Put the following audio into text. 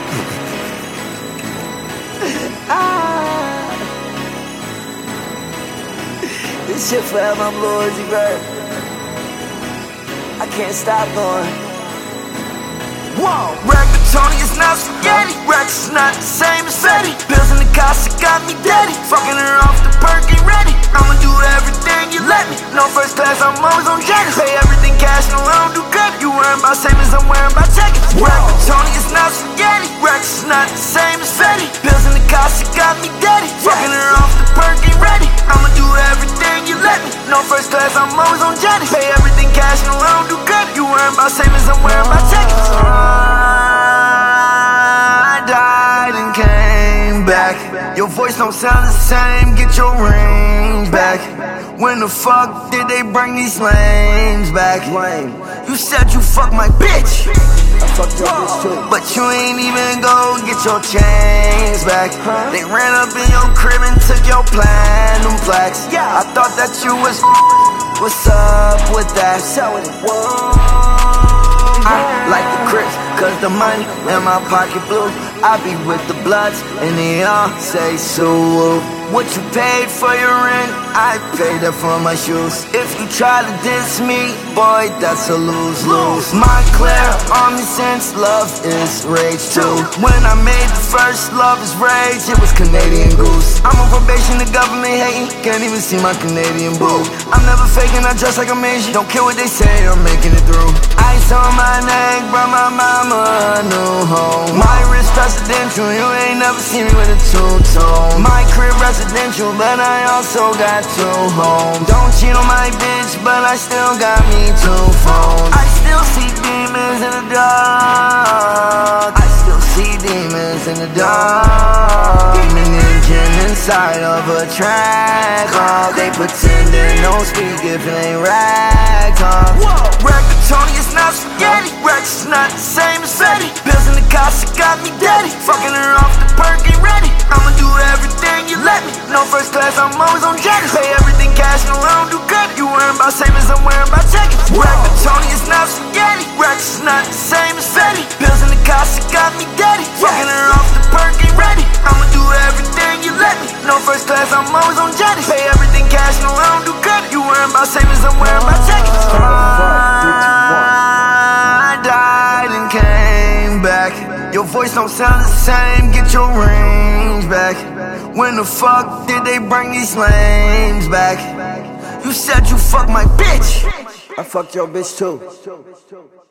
This shit forever, I'm Lil Uzi Vert. I can't stop going. Whoa, Rigatoni is not spaghetti. Rex is not the same as Fetty. Pills in the casa got me daddy. Fucking her off the perk, ain't ready. I'ma do everything you let me. No first class, I'm always on jetties. Pay everything cash, no I don't do credit. You worrying about savings, I'm worrying about checking. Rigatoni is not spaghetti. Rex is not the same as Fetty. Pills in the casa got me daddy. Fucking her off the perk, ain't ready. I'ma do everything you let me. No first class, I'm always on jetties. Pay everything cash, no I don't do credit. You worrying about savings, I'm worrying about checking. I died and came back. Your voice don't sound the same, get your range back. When the fuck did they bring these lames back? You said you fuck my bitch, I fucked your bitch too. but you ain't even go get your chains back. They ran up in your crib and took your platinum plaques. I thought that you was what's up with that? I like the Crips, cause the money in my pocket blue. I be with the Bloods, and they all say so. What you paid for your rent, I paid that for my shoes. If you try to diss me, boy, that's a lose-lose. Montclair, Army sense, love is rage too. When I made the first Love is Rage, it was Canadian Goose. I'm on probation, the government hating, can't even see my Canadian boo. I'm never faking, I dress like I'm Asian. Don't care what they say, I'm making it through. Ice on my neck, brought my mama a new home. My wrist presidential, you ain't never seen me with a two-tone. My crib residential, but I also got two homes. Don't cheat on my bitch, but I still got me two phones. I still see demons in the dark. I still see demons in the dark. Demon engine inside of a track. Oh, they pretending don't speak if it ain't rag talk. Rigatoni is not spaghetti. Rex is not the same as Fetty. Pills in the casa got me daddy. Fucking her off the perk, ain't ready. I'ma do everything you let me. No first class, I'm always on jetties. Pay everything cash, no I don't do credit. You worrying about savings, I'm worrying about checking. Rigatoni is not spaghetti. Rex is not the same as Fetty. Pills in the casa got me daddy. Fucking her off the perk, ain't ready. I'ma do everything you let me. No first class, I'm always on jetties. Pay everything cash, no I don't do credit. You worrying about savings, I'm worrying about checking. I died and came back. Your voice don't sound the same, get your range back. When the fuck did they bring these lames back? You said you fuck my bitch, I fucked your bitch too.